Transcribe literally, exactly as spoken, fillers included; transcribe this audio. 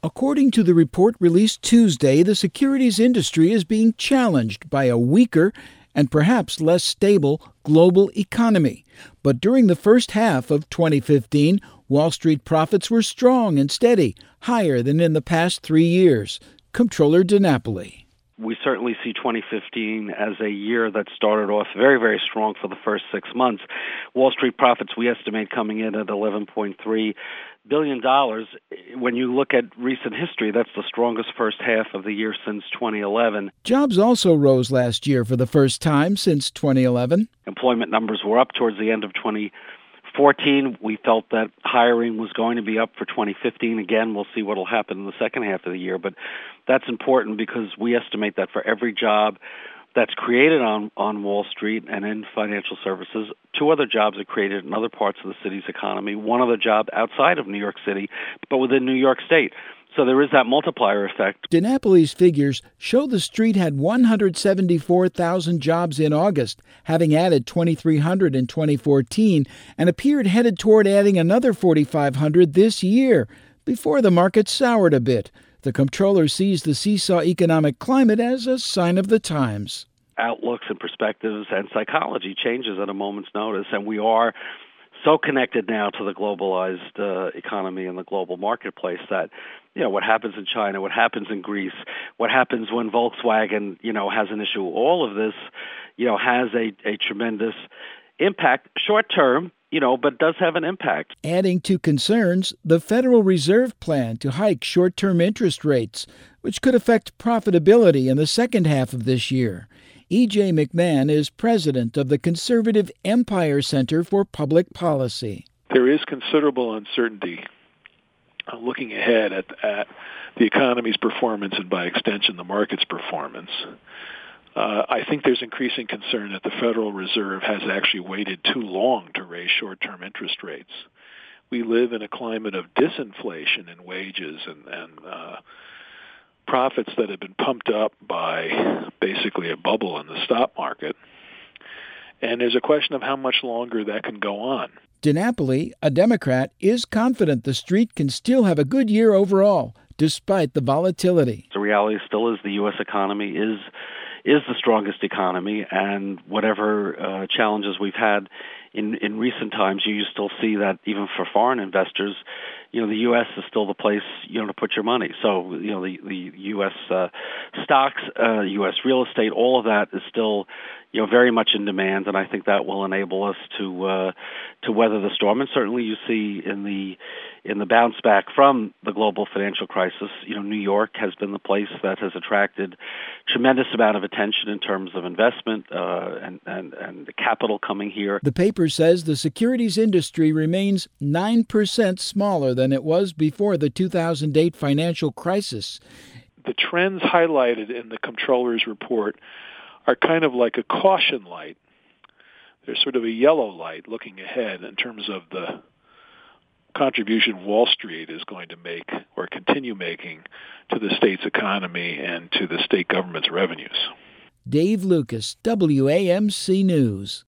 According to the report released Tuesday, the securities industry is being challenged by a weaker and perhaps less stable global economy. But during the first half of twenty fifteen, Wall Street profits were strong and steady, higher than in the past three years. Comptroller DiNapoli. We certainly see twenty fifteen as a year that started off very, very strong for the first six months. Wall Street profits, we estimate, coming in at eleven point three billion dollars. When you look at recent history, that's the strongest first half of the year since twenty eleven. Jobs also rose last year for the first time since twenty eleven. Employment numbers were up towards the end of twenty fourteen. We felt that hiring was going to be up for twenty fifteen. Again, we'll see what will happen in the second half of the year. But that's important because we estimate that for every job that's created on, on Wall Street and in financial services, two other jobs are created in other parts of the city's economy, one other job outside of New York City, but within New York State. So there is that multiplier effect. DiNapoli's figures show the street had one hundred seventy-four thousand jobs in August, having added twenty-three hundred in twenty fourteen, and appeared headed toward adding another forty-five hundred this year, before the market soured a bit. The comptroller sees the seesaw economic climate as a sign of the times. Outlooks and perspectives and psychology changes at a moment's notice, and we are so connected now to the globalized uh, economy and the global marketplace that, you know, what happens in China, what happens in Greece, what happens when Volkswagen, you know, has an issue, all of this, you know, has a, a tremendous impact short term, you know, but does have an impact. Adding to concerns, the Federal Reserve plan to hike short-term interest rates, which could affect profitability in the second half of this year. E J McMahon is president of the conservative Empire Center for Public Policy. There is considerable uncertainty uh, looking ahead at, at the economy's performance and, by extension, the market's performance. Uh, I think there's increasing concern that the Federal Reserve has actually waited too long to raise short-term interest rates. We live in a climate of disinflation in wages and, and uh, profits that have been pumped up by basically a bubble in the stock market. And there's a question of how much longer that can go on. DiNapoli, a Democrat, is confident the street can still have a good year overall, despite the volatility. The reality still is the U S economy is is the strongest economy, and whatever uh, challenges we've had in, in recent times, you still see that even for foreign investors, you know, the U S is still the place, you know, to put your money. So, you know, the, the U S uh, stocks, uh, U S real estate, all of that is still, you know, very much in demand, and I think that will enable us to uh, to weather the storm. And certainly, you see in the in the bounce back from the global financial crisis, you know, New York has been the place that has attracted tremendous amount of attention in terms of investment uh, and and and the capital coming here. The paper says the securities industry remains nine percent smaller than it was before the two thousand eight financial crisis. The trends highlighted in the comptroller's report are kind of like a caution light. There's sort of a yellow light looking ahead in terms of the contribution Wall Street is going to make or continue making to the state's economy and to the state government's revenues. Dave Lucas, W A M C News.